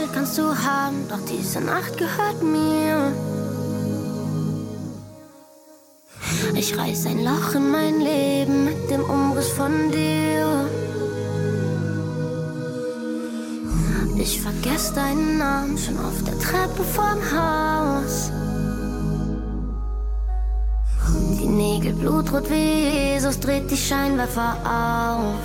kannst du haben, doch diese Nacht gehört mir. Ich reiß ein Loch in mein Leben mit dem Umriss von dir. Ich vergess deinen Namen schon auf der Treppe vorm Haus. Die Nägel blutrot wie Jesus, dreht die Scheinwerfer auf.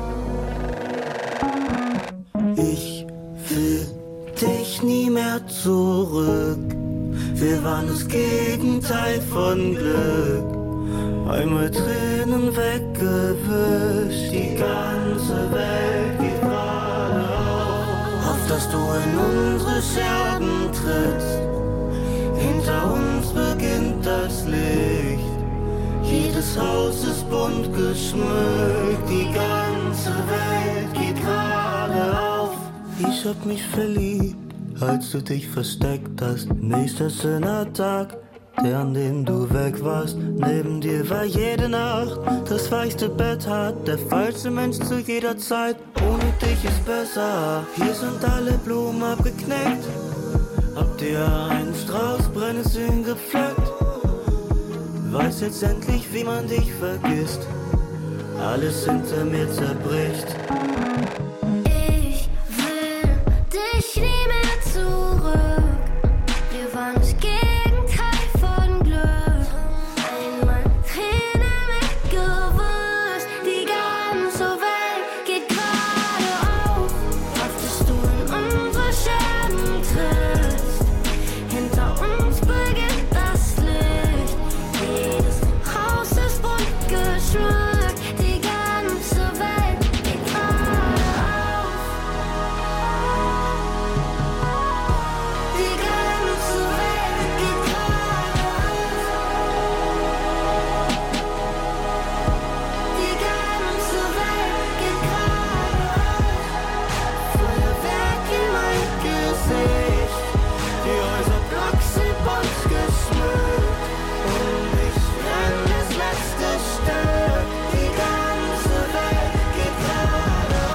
Ich will dich nie mehr zurück. Wir waren das Gegenteil von Glück. Einmal Tränen weggewischt, die ganze Welt geht geradeaus. Hoff, dass du in unsere Scherben trittst. Hinter uns beginnt das Licht. Jedes Haus ist bunt geschmückt, die ganze Welt geht gerade auf. Ich hab mich verliebt, als du dich versteckt hast. Nächster schöner Tag, der an dem du weg warst. Neben dir war jede Nacht das weichste Bett hart. Der falsche Mensch zu jeder Zeit, ohne dich ist besser. Hier sind alle Blumen abgeknickt. Hab dir einen Strauß Brennnesseln gepflückt. Weiß jetzt endlich, wie man dich vergisst. Alles hinter mir zerbricht.